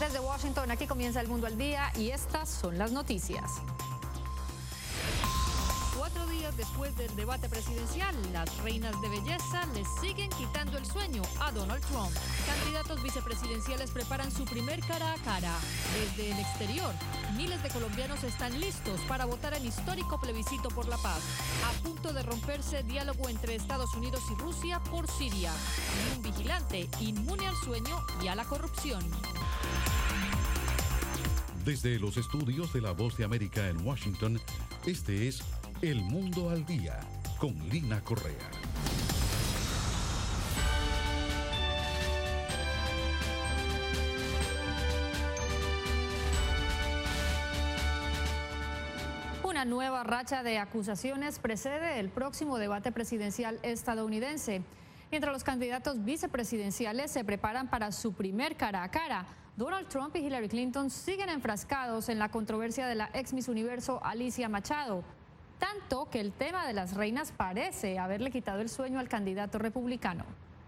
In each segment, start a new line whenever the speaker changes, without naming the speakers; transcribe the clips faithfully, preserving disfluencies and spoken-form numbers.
Desde Washington, aquí comienza El Mundo al Día y estas son las noticias. Cuatro días después del debate presidencial, las reinas de belleza le siguen quitando el sueño a Donald Trump. Candidatos vicepresidenciales preparan su primer cara a cara. Desde el exterior, miles de colombianos están listos para votar en histórico plebiscito por la paz. A punto de romperse diálogo entre Estados Unidos y Rusia por Siria. Y un vigilante inmune al sueño y a la corrupción.
Desde los estudios de La Voz de América en Washington, este es El Mundo al Día, con Lina Correa.
Una nueva racha de acusaciones precede el próximo debate presidencial estadounidense. Mientras los candidatos vicepresidenciales se preparan para su primer cara a cara, Donald Trump y Hillary Clinton siguen enfrascados en la controversia de la ex Miss Universo Alicia Machado, tanto que el tema de las reinas parece haberle quitado el sueño al candidato republicano.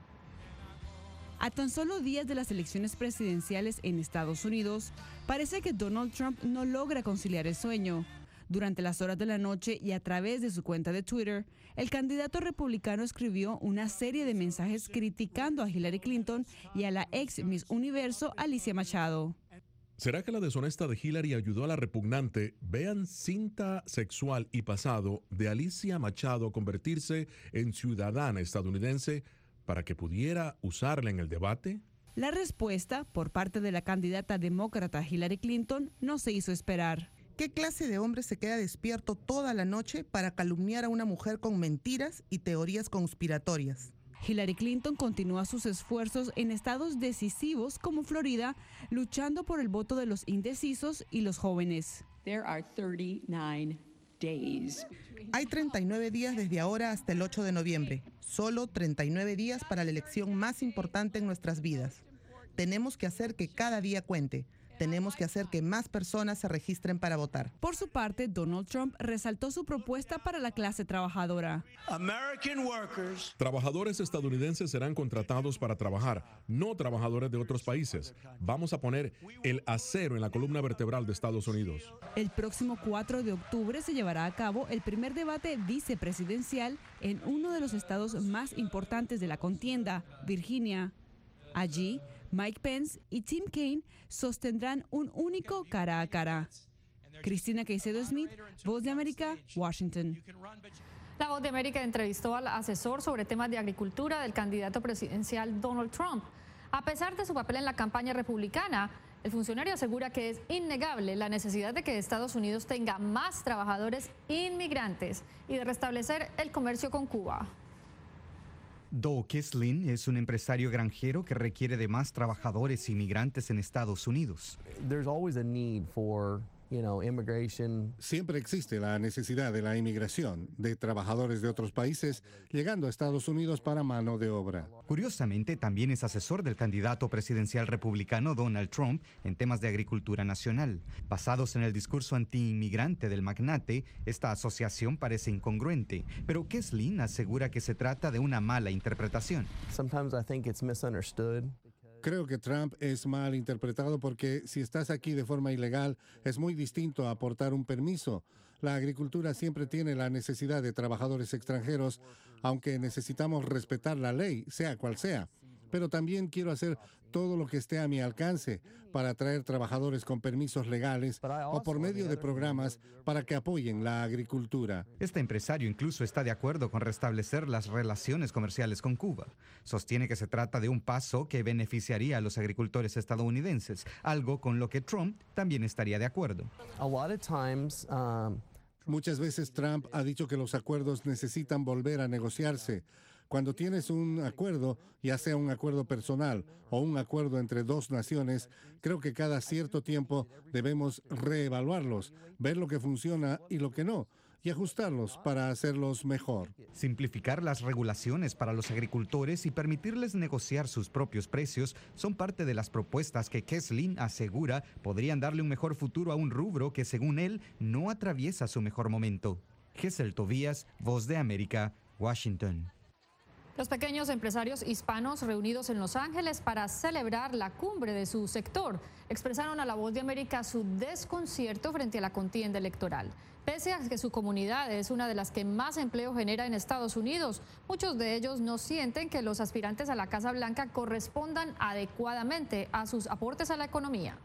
A tan solo días de las elecciones presidenciales en Estados Unidos, parece que Donald Trump no logra conciliar el sueño. Durante las horas de la noche y a través de su cuenta de Twitter, el candidato republicano escribió una serie de mensajes criticando a Hillary Clinton y a la ex Miss Universo Alicia Machado.
¿Será que la deshonesta de Hillary ayudó a la repugnante? Vean cinta sexual y pasado de Alicia Machado convertirse en ciudadana estadounidense para que pudiera usarla en el debate.
La respuesta por parte de la candidata demócrata Hillary Clinton no se hizo esperar.
¿Qué clase de hombre se queda despierto toda la noche para calumniar a una mujer con mentiras y teorías conspiratorias?
Hillary Clinton continúa sus esfuerzos en estados decisivos como Florida, luchando por el voto de los indecisos y los jóvenes.
There are thirty-nine days.
Hay treinta y nueve días desde ahora hasta el ocho de noviembre. Solo treinta y nueve días para la elección más importante en nuestras vidas. Tenemos que hacer que cada día cuente. Tenemos que hacer que más personas se registren para votar.
Por su parte, Donald Trump resaltó su propuesta para la clase trabajadora.
Trabajadores estadounidenses serán contratados para trabajar, no trabajadores de otros países. Vamos a poner el acero en la columna vertebral de Estados Unidos.
El próximo cuatro de octubre se llevará a cabo el primer debate vicepresidencial en uno de los estados más importantes de la contienda, Virginia. Allí, Mike Pence y Tim Kaine sostendrán un único cara a cara. Cristina Caicedo Smith, Voz de América, Washington.
La Voz de América entrevistó al asesor sobre temas de agricultura del candidato presidencial Donald Trump. A pesar de su papel en la campaña republicana, el funcionario asegura que es innegable la necesidad de que Estados Unidos tenga más trabajadores inmigrantes y de restablecer el comercio con Cuba.
Doug Kislin es un empresario granjero que requiere de más trabajadores inmigrantes en Estados Unidos.
There's always a need for, you know, immigration.
Siempre existe la necesidad de la inmigración de trabajadores de otros países llegando a Estados Unidos para mano de obra.
Curiosamente, también es asesor del candidato presidencial republicano Donald Trump en temas de agricultura nacional. Basados en el discurso anti-inmigrante del magnate, esta asociación parece incongruente, pero Kislin asegura que se trata de una mala interpretación.
Sometimes I think it's misunderstood.
Creo que Trump es mal interpretado porque si estás aquí de forma ilegal es muy distinto a aportar un permiso. La agricultura siempre tiene la necesidad de trabajadores extranjeros, aunque necesitamos respetar la ley, sea cual sea. Pero también quiero hacer todo lo que esté a mi alcance para atraer trabajadores con permisos legales o por medio de programas para que apoyen la agricultura.
Este empresario incluso está de acuerdo con restablecer las relaciones comerciales con Cuba. Sostiene que se trata de un paso que beneficiaría a los agricultores estadounidenses, algo con lo que Trump también estaría de acuerdo.
A lot of times, um...
Muchas veces Trump ha dicho que los acuerdos necesitan volver a negociarse. Cuando tienes un acuerdo, ya sea un acuerdo personal o un acuerdo entre dos naciones, creo que cada cierto tiempo debemos reevaluarlos, ver lo que funciona y lo que no, y ajustarlos para hacerlos mejor.
Simplificar las regulaciones para los agricultores y permitirles negociar sus propios precios son parte de las propuestas que Kislin asegura podrían darle un mejor futuro a un rubro que, según él, no atraviesa su mejor momento. Gesell Tobías, Voz de América, Washington.
Los pequeños empresarios hispanos reunidos en Los Ángeles para celebrar la cumbre de su sector expresaron a La Voz de América su desconcierto frente a la contienda electoral. Pese a que su comunidad es una de las que más empleo genera en Estados Unidos, muchos de ellos no sienten que los aspirantes a la Casa Blanca correspondan adecuadamente a sus aportes a la economía.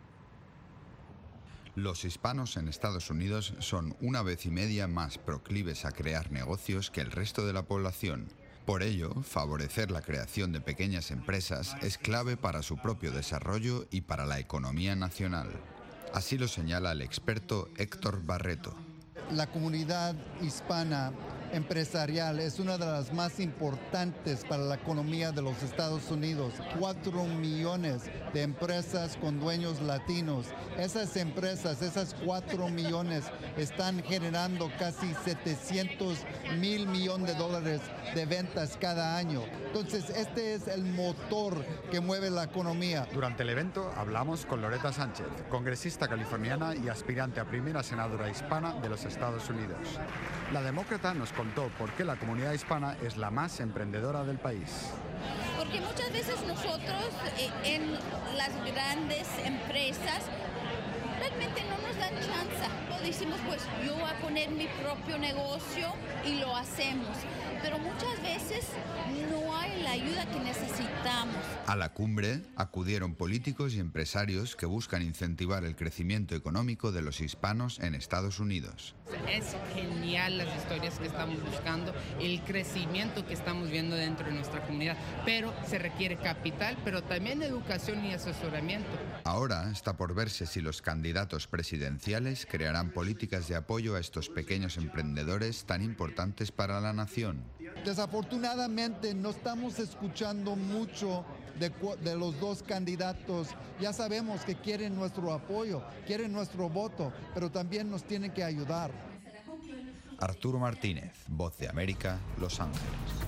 Los hispanos en Estados Unidos son una vez y media más proclives a crear negocios que el resto de la población. Por ello, favorecer la creación de pequeñas empresas es clave para su propio desarrollo y para la economía nacional. Así lo señala el experto Héctor Barreto.
La comunidad hispana empresarial es una de las más importantes para la economía de los Estados Unidos. Cuatro millones de empresas con dueños latinos. Esas empresas, esas cuatro millones, están generando casi setecientos mil millones de dólares de ventas cada año. Entonces, este es el motor que mueve la economía.
Durante el evento hablamos con Loretta Sánchez, congresista californiana y aspirante a primera senadora hispana de los Estados Unidos. La demócrata nos contó por qué la comunidad hispana es la más emprendedora del país.
Porque muchas veces nosotros eh, en las grandes empresas realmente no nos dan chance. Decimos, pues yo voy a poner mi propio negocio y lo hacemos. Pero muchas veces no hay la ayuda que necesitamos.
A la cumbre acudieron políticos y empresarios que buscan incentivar el crecimiento económico de los hispanos en Estados Unidos.
Es genial las historias que estamos buscando, el crecimiento que estamos viendo dentro de nuestra comunidad, pero se requiere capital, pero también educación y asesoramiento.
Ahora está por verse si los candidatos presidenciales crearán políticas de apoyo a estos pequeños emprendedores tan importantes para la nación.
Desafortunadamente no estamos escuchando mucho de, de los dos candidatos. Ya sabemos que quieren nuestro apoyo, quieren nuestro voto, pero también nos tienen que ayudar.
Arturo Martínez, Voz de América, Los Ángeles.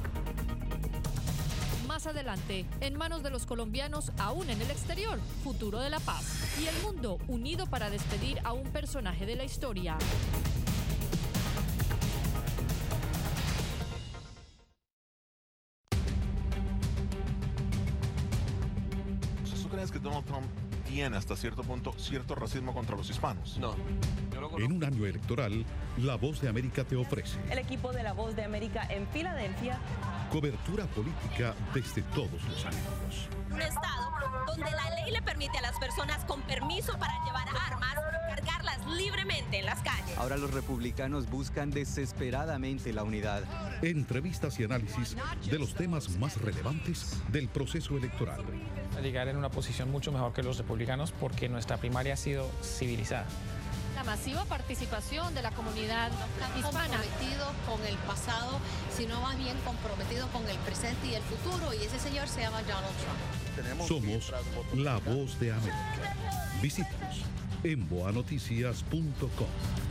Más adelante, en manos de los colombianos aún en el exterior, futuro de la paz y el mundo unido para despedir a un personaje de la historia.
¿Tú crees que Donald Trump tiene hasta cierto punto cierto racismo contra los hispanos?
No.
En un año electoral, La Voz de América te ofrece
el equipo de La Voz de América en Filadelfia.
Cobertura política desde todos los ángulos.
Un estado donde la ley le permite a las personas con permiso para llevar armas cargarlas libremente en las calles.
Ahora los republicanos buscan desesperadamente la unidad.
Entrevistas y análisis de los temas más relevantes del proceso electoral.
Llegar en una posición mucho mejor que los republicanos porque nuestra primaria ha sido civilizada.
La masiva participación de la comunidad hispana.
Comprometido con el pasado, sino más bien comprometido con el presente y el futuro, y ese señor se llama Donald Trump.
Somos La Voz de América. Visítanos en boa noticias punto com.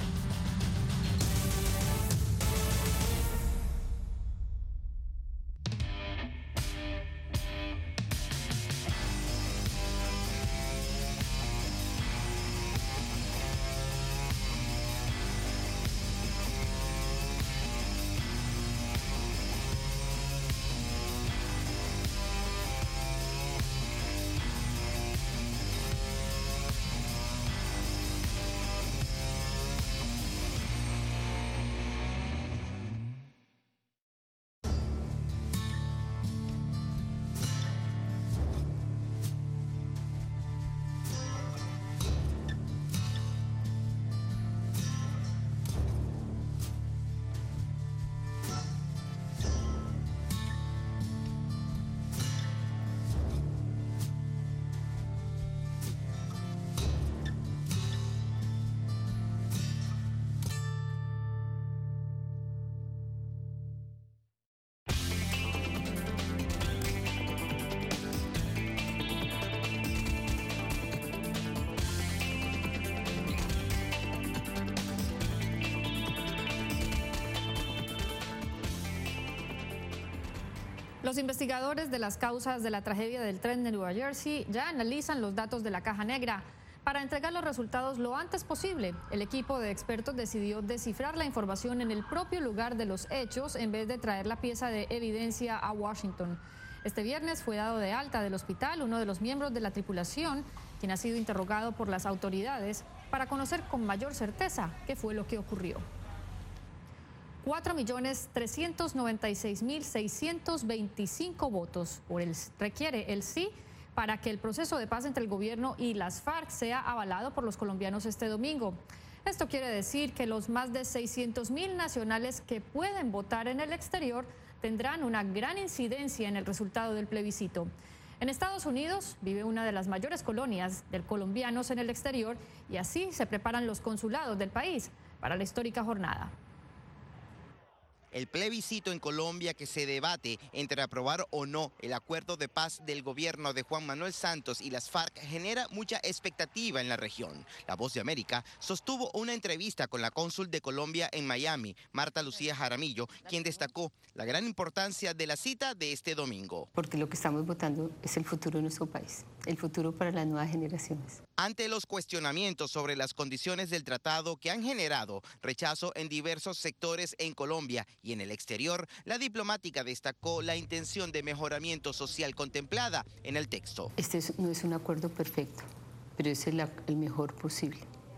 Los investigadores de las causas de la tragedia del tren de Nueva Jersey ya analizan los datos de la caja negra. Para entregar los resultados lo antes posible, el equipo de expertos decidió descifrar la información en el propio lugar de los hechos en vez de traer la pieza de evidencia a Washington. Este viernes fue dado de alta del hospital uno de los miembros de la tripulación, quien ha sido interrogado por las autoridades para conocer con mayor certeza qué fue lo que ocurrió. cuatro millones trescientos noventa y seis mil seiscientos veinticinco votos por el, requiere el sí para que el proceso de paz entre el gobierno y las FARC sea avalado por los colombianos este domingo. Esto quiere decir que los más de seiscientos mil nacionales que pueden votar en el exterior tendrán una gran incidencia en el resultado del plebiscito. En Estados Unidos vive una de las mayores colonias de colombianos en el exterior y así se preparan los consulados del país para la histórica jornada.
El plebiscito en Colombia que se debate entre aprobar o no el acuerdo de paz del gobierno de Juan Manuel Santos y las FARC genera mucha expectativa en la región. La Voz de América sostuvo una entrevista con la cónsul de Colombia en Miami, Marta Lucía Jaramillo, quien destacó la gran importancia de la cita de este domingo.
Porque lo que estamos votando es el futuro de nuestro país, el futuro para las nuevas generaciones.
Ante los cuestionamientos sobre las condiciones del tratado que han generado rechazo en diversos sectores en Colombia y en el exterior, la diplomática destacó la intención de mejoramiento social contemplada en el texto.
Este es, no es un acuerdo perfecto, pero es el, el mejor posible.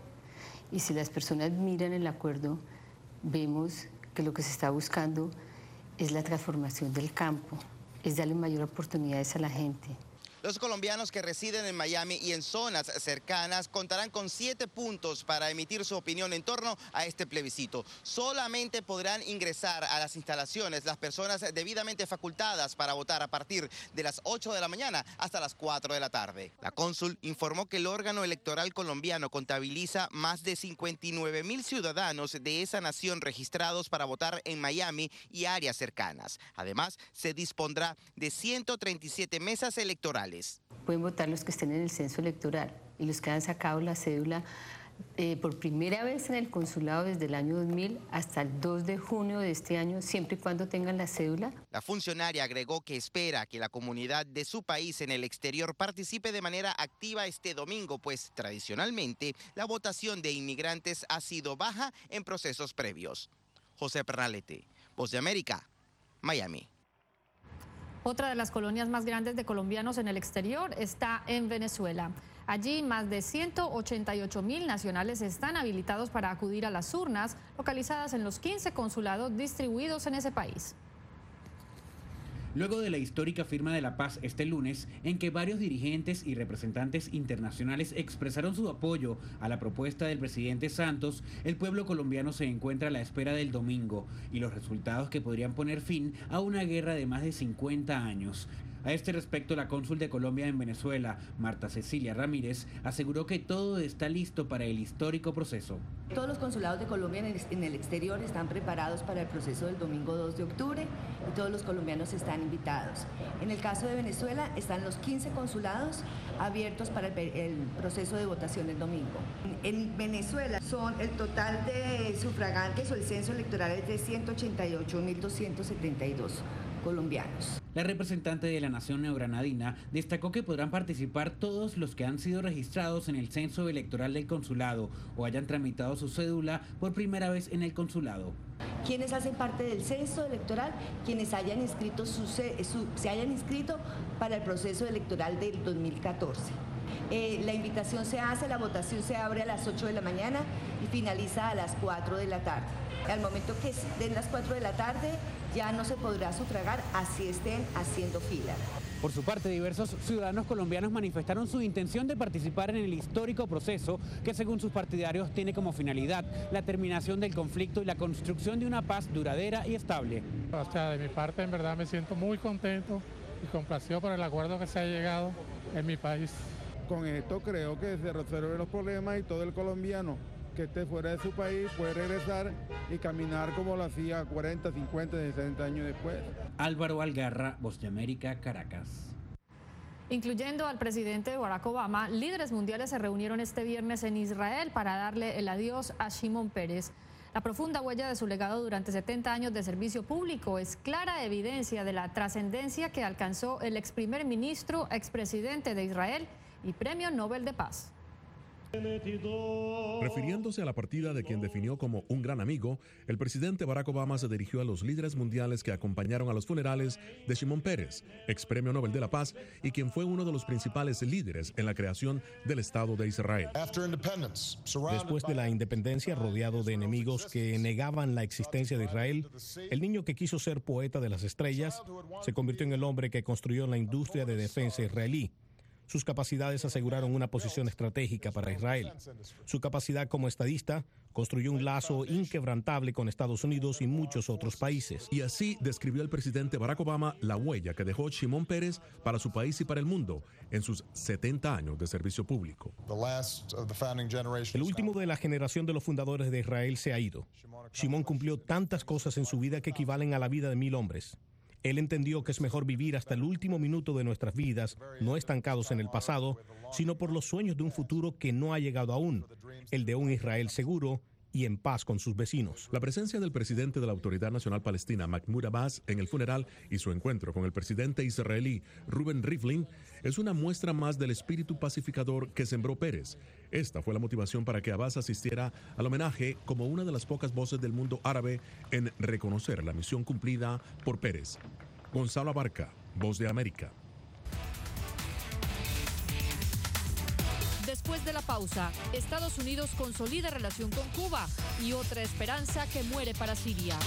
Y si las personas miran el acuerdo, vemos que lo que se está buscando es la transformación del campo, es darle mayor oportunidades a la gente.
Los colombianos que residen en Miami y en zonas cercanas contarán con siete puntos para emitir su opinión en torno a este plebiscito. Solamente podrán ingresar a las instalaciones las personas debidamente facultadas para votar a partir de las ocho de la mañana hasta las cuatro de la tarde. La cónsul informó que el órgano electoral colombiano contabiliza más de cincuenta y nueve mil ciudadanos de esa nación registrados para votar en Miami y áreas cercanas. Además, se dispondrá de ciento treinta y siete mesas electorales.
Pueden votar los que estén en el censo electoral y los que han sacado la cédula eh, por primera vez en el consulado desde el año dos mil hasta el dos de junio de este año, siempre y cuando tengan la cédula.
La funcionaria agregó que espera que la comunidad de su país en el exterior participe de manera activa este domingo, pues tradicionalmente la votación de inmigrantes ha sido baja en procesos previos. José Pernalete, Voz de América, Miami.
Otra de las colonias más grandes de colombianos en el exterior está en Venezuela. Allí más de ciento ochenta y ocho mil nacionales están habilitados para acudir a las urnas localizadas en los quince consulados distribuidos en ese país.
Luego de la histórica firma de la paz este lunes, en que varios dirigentes y representantes internacionales expresaron su apoyo a la propuesta del presidente Santos, el pueblo colombiano se encuentra a la espera del domingo y los resultados que podrían poner fin a una guerra de más de cincuenta años. A este respecto, la cónsul de Colombia en Venezuela, Marta Cecilia Ramírez, aseguró que todo está listo para el histórico proceso.
Todos los consulados de Colombia en el, en el exterior están preparados para el proceso del domingo dos de octubre y todos los colombianos están invitados. En el caso de Venezuela están los quince consulados abiertos para el, el proceso de votación el domingo. En Venezuela son el total de sufragantes o el censo electoral es de ciento ochenta y ocho mil doscientos setenta y dos colombianos.
La representante de la nación neogranadina destacó que podrán participar todos los que han sido registrados en el censo electoral del consulado o hayan tramitado su cédula por primera vez en el consulado.
Quienes hacen parte del censo electoral, quienes hayan inscrito su, su, se hayan inscrito para el proceso electoral del dos mil catorce. Eh, la invitación se hace, la votación se abre a las ocho de la mañana y finaliza a las cuatro de la tarde. Al momento que den las cuatro de la tarde ya no se podrá sufragar así estén haciendo fila.
Por su parte, diversos ciudadanos colombianos manifestaron su intención de participar en el histórico proceso que, según sus partidarios, tiene como finalidad la terminación del conflicto y la construcción de una paz duradera y estable.
O sea, de mi parte, en verdad me siento muy contento y complacido por el acuerdo que se ha llegado en mi país.
Con esto creo que se resuelven los problemas y todo el colombiano que esté fuera de su país puede regresar y caminar como lo hacía cuarenta, cincuenta, sesenta años después.
Álvaro Algarra, Voz de América, Caracas.
Incluyendo al presidente Barack Obama, líderes mundiales se reunieron este viernes en Israel para darle el adiós a Shimon Peres. La profunda huella de su legado durante setenta años de servicio público es clara evidencia de la trascendencia que alcanzó el ex primer ministro, expresidente de Israel y Premio Nobel de Paz.
Refiriéndose a la partida de quien definió como un gran amigo, el presidente Barack Obama se dirigió a los líderes mundiales que acompañaron a los funerales de Shimon Peres, ex premio Nobel de la Paz y quien fue uno de los principales líderes en la creación del Estado de Israel.
Después de la independencia, rodeado de enemigos que negaban la existencia de Israel, el niño que quiso ser poeta de las estrellas se convirtió en el hombre que construyó la industria de defensa israelí. Sus capacidades aseguraron una posición estratégica para Israel. Su capacidad como estadista construyó un lazo inquebrantable con Estados Unidos y muchos otros países.
Y así describió el presidente Barack Obama la huella que dejó Shimon Peres para su país y para el mundo en sus setenta años de servicio público.
El último de la generación de los fundadores de Israel se ha ido. Shimon cumplió tantas cosas en su vida que equivalen a la vida de mil hombres. Él entendió que es mejor vivir hasta el último minuto de nuestras vidas, no estancados en el pasado, sino por los sueños de un futuro que no ha llegado aún, el de un Israel seguro y en paz con sus vecinos.
La presencia del presidente de la Autoridad Nacional Palestina, Mahmoud Abbas, en el funeral y su encuentro con el presidente israelí Reuven Rivlin es una muestra más del espíritu pacificador que sembró Peres. Esta fue la motivación para que Abbas asistiera al homenaje como una de las pocas voces del mundo árabe en reconocer la misión cumplida por Peres. Gonzalo Abarca, Voz de América.
Después de la pausa, Estados Unidos consolida relación con Cuba y otra esperanza que muere para Siria.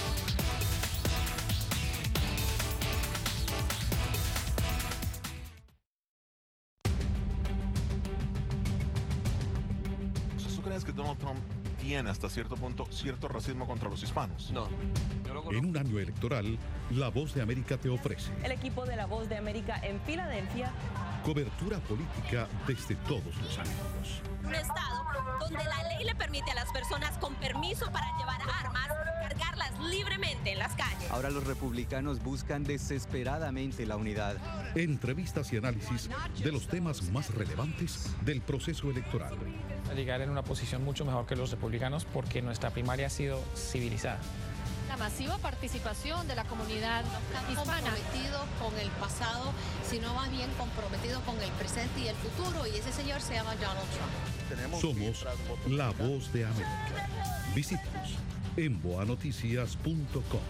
¿Tú crees que Donald Trump tiene hasta cierto punto cierto racismo contra los hispanos?
No. En un año electoral, La Voz de América te ofrece
El equipo de La Voz de América en Filadelfia.
Cobertura política desde todos los ángulos.
Un estado donde la ley le permite a las personas con permiso para llevar armas cargarlas libremente en las calles.
Ahora los republicanos buscan desesperadamente la unidad.
Entrevistas y análisis de los temas más relevantes del proceso electoral.
Llegar en una posición mucho mejor que los republicanos porque nuestra primaria ha sido civilizada.
La masiva participación de la comunidad hispana.
Comprometido con el pasado, sino más bien comprometido con el presente y el futuro, y ese señor se llama Donald Trump.
Somos La Voz de América. Visítanos en boa noticias punto com.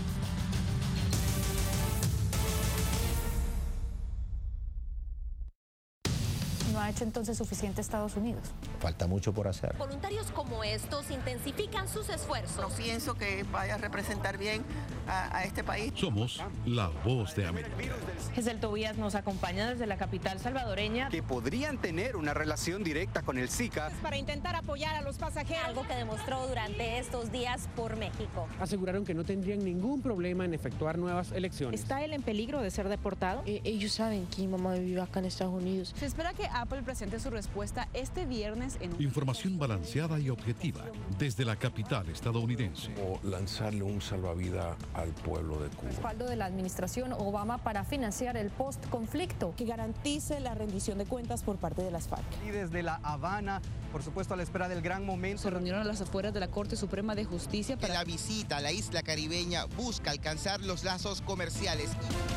¿No ha hecho entonces suficiente Estados Unidos?
Falta mucho por hacer.
Voluntarios como estos intensifican sus esfuerzos.
No pienso que vaya a representar bien a, a este país.
Somos La Voz de América.
Giselle Tobías nos acompaña desde la capital salvadoreña.
Que podrían tener una relación directa con el Zika.
Para intentar apoyar a los pasajeros.
Algo que demostró durante estos días por México.
Aseguraron que no tendrían ningún problema en efectuar nuevas elecciones.
¿Está él en peligro de ser deportado?
Eh, ellos saben que mi mamá vive acá en Estados Unidos.
Se espera que Apple presente su respuesta este viernes en un...
Información balanceada y objetiva desde la capital estadounidense.
O lanzarle un salvavidas al pueblo de Cuba.
Respaldo de la administración Obama para financiar el post-conflicto.
Que garantice la rendición de cuentas por parte de las FARC.
Y desde La Habana, por supuesto a la espera del gran momento.
Se reunieron a las afueras de la Corte Suprema de Justicia para...
La visita a la isla caribeña busca alcanzar los lazos comerciales.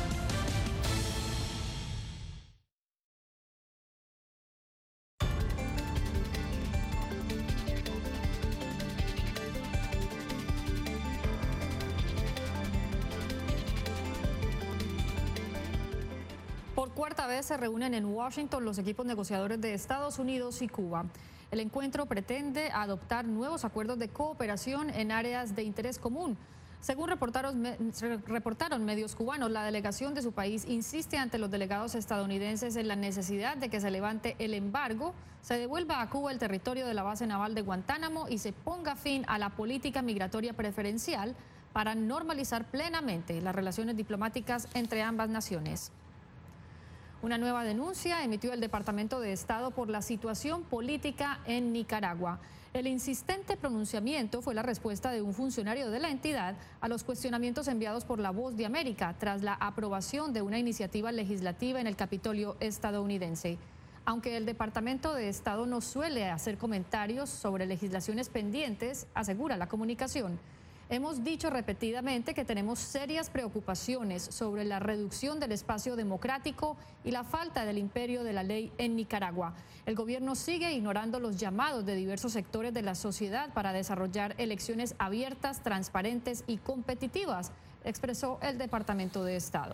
Por cuarta vez se reúnen en Washington los equipos negociadores de Estados Unidos y Cuba. El encuentro pretende adoptar nuevos acuerdos de cooperación en áreas de interés común. Según reportaron, reportaron medios cubanos, la delegación de su país insiste ante los delegados estadounidenses en la necesidad de que se levante el embargo, se devuelva a Cuba el territorio de la base naval de Guantánamo y se ponga fin a la política migratoria preferencial para normalizar plenamente las relaciones diplomáticas entre ambas naciones. Una nueva denuncia emitió el Departamento de Estado por la situación política en Nicaragua. El insistente pronunciamiento fue la respuesta de un funcionario de la entidad a los cuestionamientos enviados por La Voz de América tras la aprobación de una iniciativa legislativa en el Capitolio estadounidense. Aunque el Departamento de Estado no suele hacer comentarios sobre legislaciones pendientes, asegura la comunicación,
Hemos dicho repetidamente que tenemos serias preocupaciones sobre la reducción del espacio democrático y la falta del imperio de la ley en Nicaragua. El gobierno sigue ignorando los llamados de diversos sectores de la sociedad para desarrollar elecciones abiertas, transparentes y competitivas, expresó el Departamento de Estado.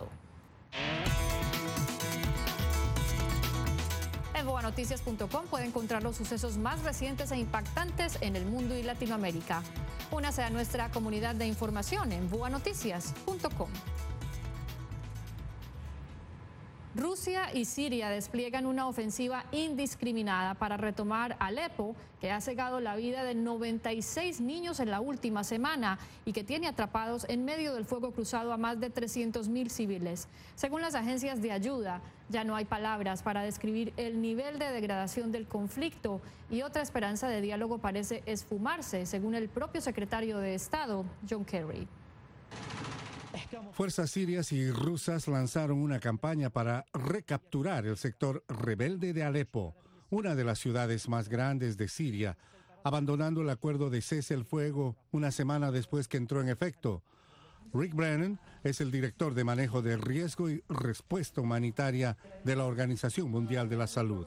En boa noticias punto com puede encontrar los sucesos más recientes e impactantes en el mundo y Latinoamérica. Únase a nuestra comunidad de información en boa noticias punto com. Rusia y Siria despliegan una ofensiva indiscriminada para retomar Alepo, que ha cegado la vida de noventa y seis niños en la última semana y que tiene atrapados en medio del fuego cruzado a más de trescientos mil civiles. Según las agencias de ayuda, ya no hay palabras para describir el nivel de degradación del conflicto y otra esperanza de diálogo parece esfumarse, según el propio secretario de Estado, John Kerry.
Fuerzas sirias y rusas lanzaron una campaña para recapturar el sector rebelde de Alepo, una de las ciudades más grandes de Siria, abandonando el acuerdo de cese el fuego una semana después que entró en efecto. Rick Brennan es el director de manejo de riesgo y respuesta humanitaria de la Organización Mundial de la Salud.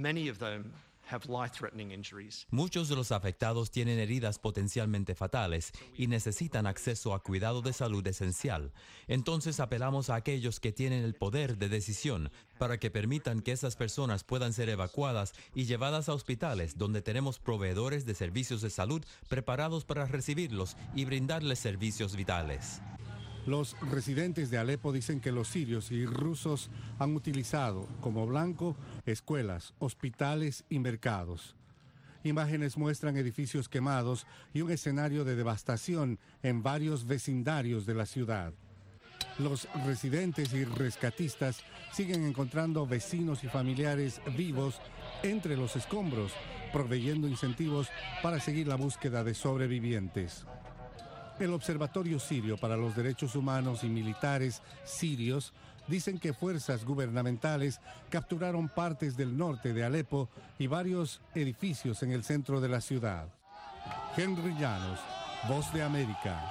Muchos de los afectados tienen heridas potencialmente fatales y necesitan acceso a cuidado de salud esencial. Entonces apelamos a aquellos que tienen el poder de decisión para que permitan que esas personas puedan ser evacuadas y llevadas a hospitales donde tenemos proveedores de servicios de salud preparados para recibirlos y brindarles servicios vitales.
Los residentes de Alepo dicen que los sirios y rusos han utilizado como blanco escuelas, hospitales y mercados. Imágenes muestran edificios quemados y un escenario de devastación en varios vecindarios de la ciudad. Los residentes y rescatistas siguen encontrando vecinos y familiares vivos entre los escombros, proveyendo incentivos para seguir la búsqueda de sobrevivientes. El Observatorio Sirio para los Derechos Humanos y Militares Sirios dicen que fuerzas gubernamentales capturaron partes del norte de Alepo y varios edificios en el centro de la ciudad. Henry Llanos, Voz de América.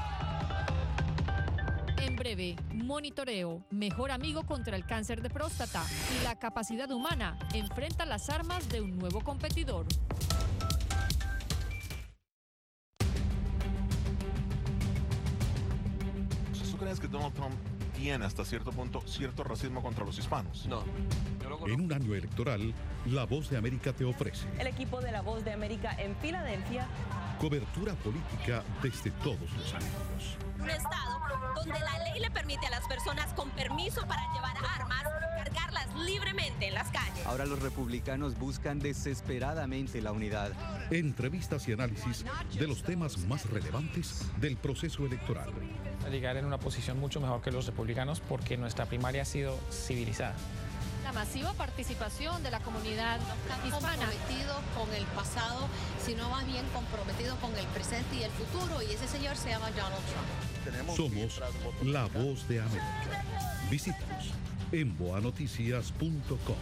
En breve, monitoreo, mejor amigo contra el cáncer de próstata y la capacidad humana enfrenta las armas de un nuevo competidor.
¿Tú crees que Donald Trump tiene hasta cierto punto cierto racismo contra los hispanos?
No. En un año electoral, La Voz de América te ofrece
El equipo de La Voz de América en Filadelfia.
cobertura política desde todos los ángulos.
Un estado donde la ley le permite a las personas con permiso para llevar armas cargarlas libremente en las calles.
Ahora los republicanos buscan desesperadamente la unidad.
Entrevistas y análisis de los temas más relevantes del proceso electoral.
Llegar en una posición mucho mejor que los republicanos porque nuestra primaria ha sido civilizada.
La masiva participación de la comunidad hispana.
Comprometido con el pasado, sino más bien comprometido con el presente y el futuro, y ese señor se llama Donald Trump.
Somos La Voz de América. Visítanos en boa noticias punto com.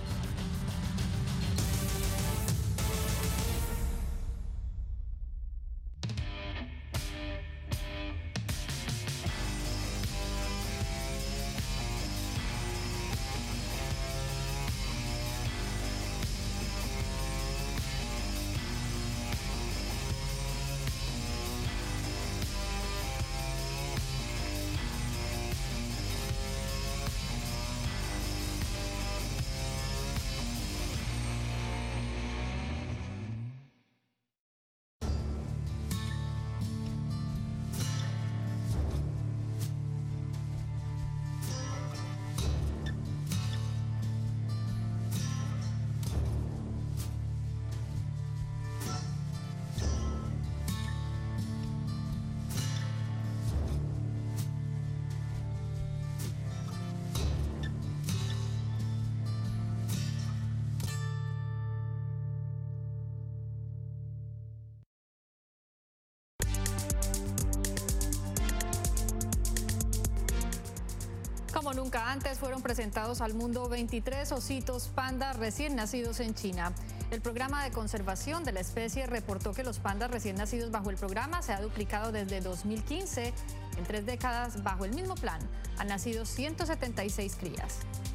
Como nunca antes fueron presentados al mundo veintitrés ositos panda recién nacidos en China. El programa de conservación de la especie reportó que los pandas recién nacidos bajo el programa se ha duplicado desde dos mil quince. En tres décadas bajo el mismo plan han nacido ciento setenta y seis crías.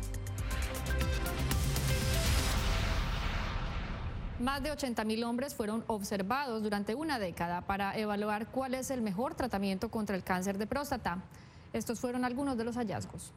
Más de ochenta mil hombres fueron observados durante una década para evaluar cuál es el mejor tratamiento contra el cáncer de próstata. Estos fueron algunos de los hallazgos.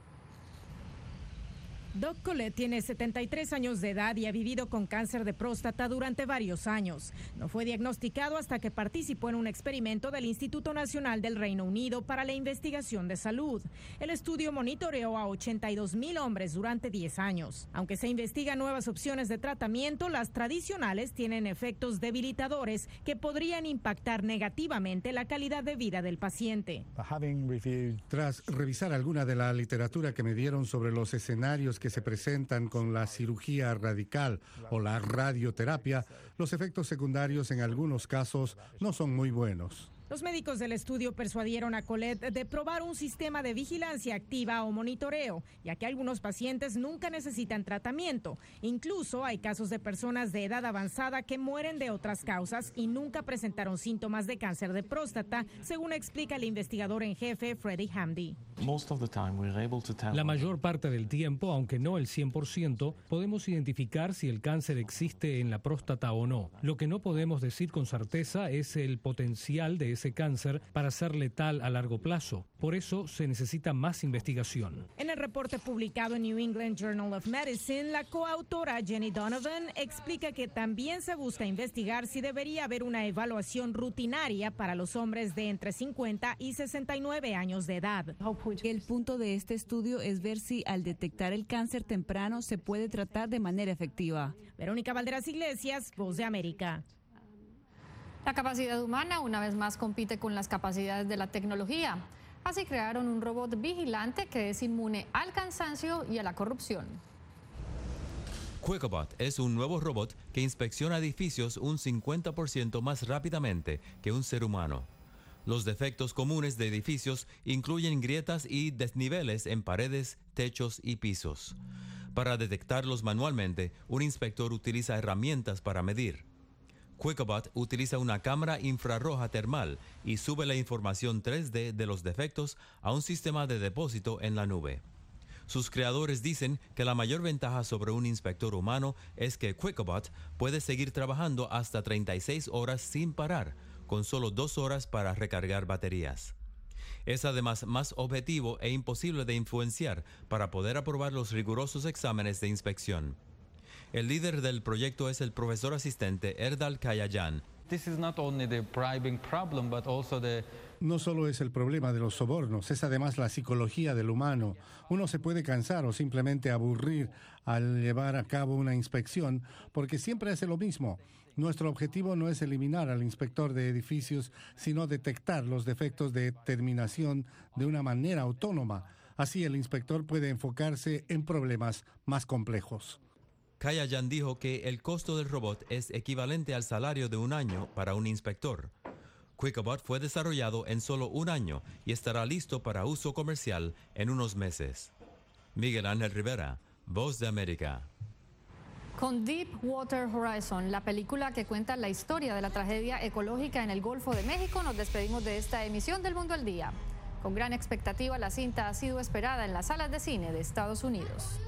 Doug Colette tiene setenta y tres años de edad y ha vivido con cáncer de próstata durante varios años. No fue diagnosticado hasta que participó en un experimento del Instituto Nacional del Reino Unido para la Investigación de Salud. El estudio monitoreó a ochenta y dos mil hombres durante diez años. Aunque se investigan nuevas opciones de tratamiento, las tradicionales tienen efectos debilitadores que podrían impactar negativamente la calidad de vida del paciente.
Tras revisar alguna de la literatura que me dieron sobre los escenarios que se presentan con la cirugía radical o la radioterapia, los efectos secundarios en algunos casos no son muy buenos.
Los médicos del estudio persuadieron a Colette de probar un sistema de vigilancia activa o monitoreo, ya que algunos pacientes nunca necesitan tratamiento. Incluso hay casos de personas de edad avanzada que mueren de otras causas y nunca presentaron síntomas de cáncer de próstata, según explica el investigador en jefe Freddie Hamdi.
La mayor parte del tiempo, aunque no el cien por ciento, podemos identificar si el cáncer existe en la próstata o no. Lo que no podemos decir con certeza es el potencial de ese cáncer para ser letal a largo plazo. Por eso se necesita más investigación.
En el reporte publicado en New England Journal of Medicine, la coautora Jenny Donovan explica que también se busca investigar si debería haber una evaluación rutinaria para los hombres de entre cincuenta y sesenta y nueve años de edad.
El punto de este estudio es ver si al detectar el cáncer temprano se puede tratar de manera efectiva.
Verónica Valderas Iglesias, Voz de América.
La capacidad humana una vez más compite con las capacidades de la tecnología. Así crearon un robot vigilante que es inmune al cansancio y a la corrupción.
QuickBot es un nuevo robot que inspecciona edificios un cincuenta por ciento más rápidamente que un ser humano. Los defectos comunes de edificios incluyen grietas y desniveles en paredes, techos y pisos. Para detectarlos manualmente, un inspector utiliza herramientas para medir. QuickBot utiliza una cámara infrarroja termal y sube la información tres D de los defectos a un sistema de depósito en la nube. Sus creadores dicen que la mayor ventaja sobre un inspector humano es que QuickBot puede seguir trabajando hasta treinta y seis horas sin parar, con solo dos horas para recargar baterías. Es además más objetivo e imposible de influenciar para poder aprobar los rigurosos exámenes de inspección. El líder del proyecto es el profesor asistente Erdal Kayayan.
No solo es el problema de los sobornos, es además la psicología del humano. Uno se puede cansar o simplemente aburrir al llevar a cabo una inspección porque siempre hace lo mismo. Nuestro objetivo no es eliminar al inspector de edificios, sino detectar los defectos de terminación de una manera autónoma. Así el inspector puede enfocarse en problemas más complejos.
Kayayan dijo que el costo del robot es equivalente al salario de un año para un inspector. QuickBot fue desarrollado en solo un año y estará listo para uso comercial en unos meses. Miguel Ángel Rivera, Voz de América.
Con Deepwater Horizon, la película que cuenta la historia de la tragedia ecológica en el Golfo de México, nos despedimos de esta emisión del Mundo al Día. Con gran expectativa, la cinta ha sido esperada en las salas de cine de Estados Unidos.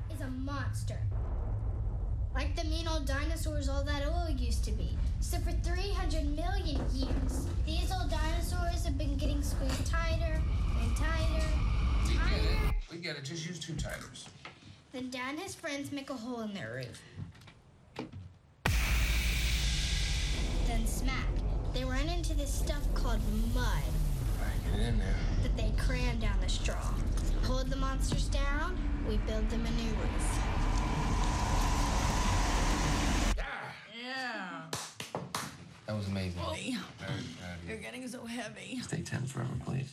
Like the mean old dinosaurs all that oil used to be. So for three hundred million years, these old dinosaurs have been getting squeezed tighter and tighter, tighter.
We get it, just use two tighters.
Then Dad and his friends make a hole in their roof. Then smack, they run into this stuff called mud.
All right, get it in there.
That they cram down the straw. Hold the monsters down, we build them a new roof.
That was amazing.
Oh,
Very proud of you.
You're getting so heavy.
Stay tense forever, please.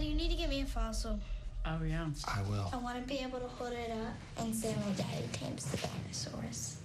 Daddy, you need to get me a fossil.
Oh, yeah.
I will.
I want to be able to hold it up and say my daddy tames the dinosaurs.